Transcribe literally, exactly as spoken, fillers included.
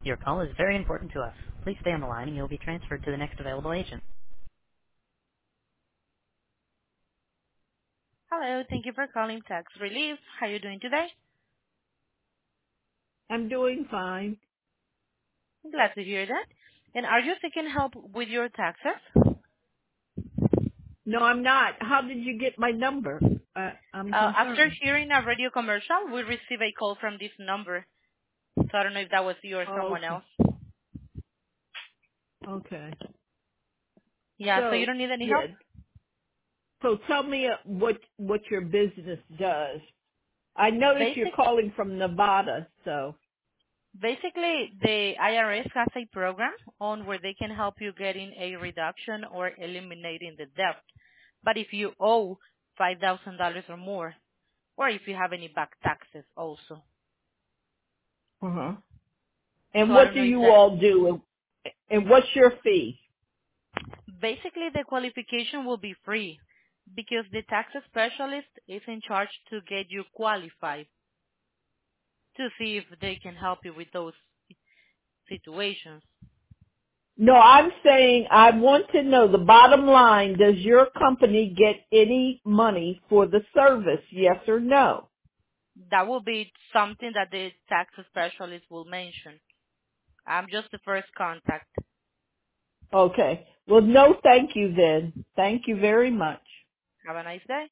Your call is very important to us. Please stay on the line and you'll be transferred to the next available agent. Hello, thank you for calling Tax Relief. How are you doing today? I'm doing fine. Glad to hear that. And are you seeking help with your taxes? No, I'm not. How did you get my number? Uh, I'm Uh, after concerned. hearing a radio commercial, we received a call from this number. So I don't know if that was you or Oh, someone okay. else. Okay. Yeah, so you So, don't need any help? yeah. So tell me uh, what what your business does. I notice you're Basic, calling from Nevada, so. basically, the I R S has a program on where they can help you getting a reduction or eliminating the debt. But if you owe five thousand dollars or more, or if you have any back taxes also. Uh-huh. So And I what don't do know if you that, all do? And and what's your fee? basically the qualification will be free because the tax specialist is in charge to get you qualified to see if they can help you with those situations. No, I'm saying I want to know the bottom line. Does your company get any money for the service? Yes or no? That will be something that the tax specialist will mention. I'm just the first contact. Okay. Well, no thank you then. Thank you very much. Have a nice day.